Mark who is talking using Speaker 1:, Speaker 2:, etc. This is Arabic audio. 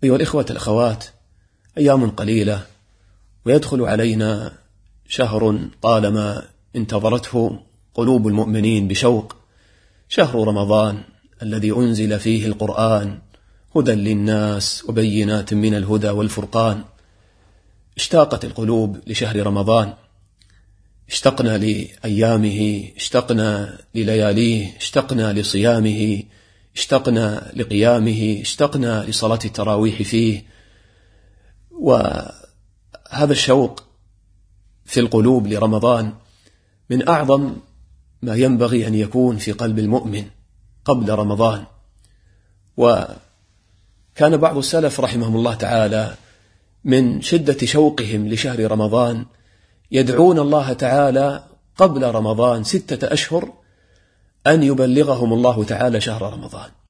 Speaker 1: أيها الإخوة الأخوات، أيام قليلة ويدخل علينا شهر طالما انتظرته قلوب المؤمنين بشوق، شهر رمضان الذي أنزل فيه القرآن هدى للناس وبينات من الهدى والفرقان. اشتاقت القلوب لشهر رمضان، اشتقنا لأيامه، اشتقنا للياليه، اشتقنا لصيامه، اشتقنا لقيامه، اشتقنا لصلاة التراويح فيه. وهذا الشوق في القلوب لرمضان من أعظم ما ينبغي أن يكون في قلب المؤمن قبل رمضان. وكان بعض السلف رحمهم الله تعالى من شدة شوقهم لشهر رمضان يدعون الله تعالى قبل رمضان 6 أشهر أن يبلغهم الله تعالى شهر رمضان.